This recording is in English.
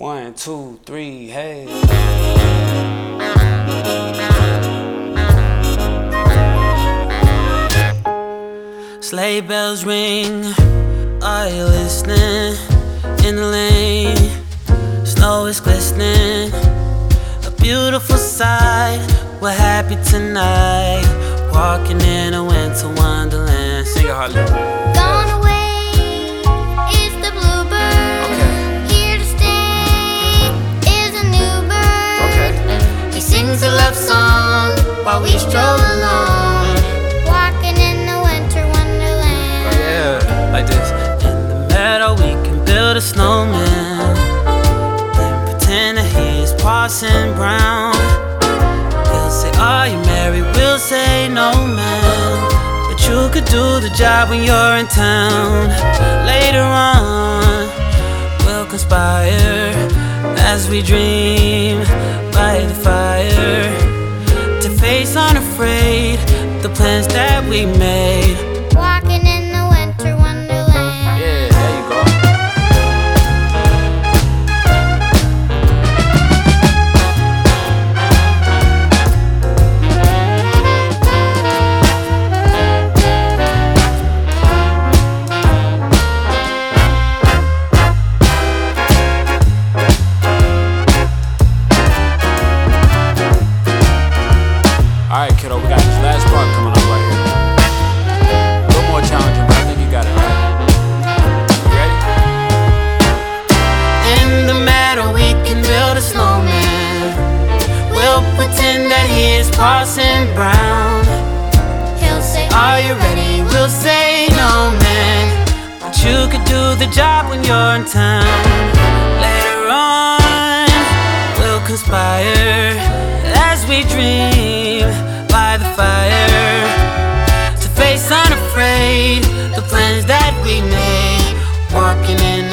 1, 2, 3, hey. Sleigh bells ring, are you listening? In the lane, snow is glistening. A beautiful sight, we're happy tonight. Walking in a winter wonderland. Sing it, Harley. Gone away is the bluebird. Okay. Here to stay is a new bird. Okay. He sings a love song while we stroll along, walking in the winter wonderland. Yeah, like this. In the meadow we can build a snowman, then pretend that he is Parson Brown. He'll say, are you married? We'll say, no man, but you could do the job when you're in town. Later on, we'll conspire as we dream by the fire, to face unafraid the plans that we made. Walking in the winter wonderland. Yeah, there you go. Alright, kiddo, we got this last part coming up right here. A little more challenging, but I think you got it right. You ready? In the meadow, we can build a snowman. We'll pretend that he is Parson Brown. He'll say, Are you ready? We'll say, no, man, but you could do the job when you're in town. Later on, we'll conspire as we dream by the fire, to face unafraid the plans that we made. Walking in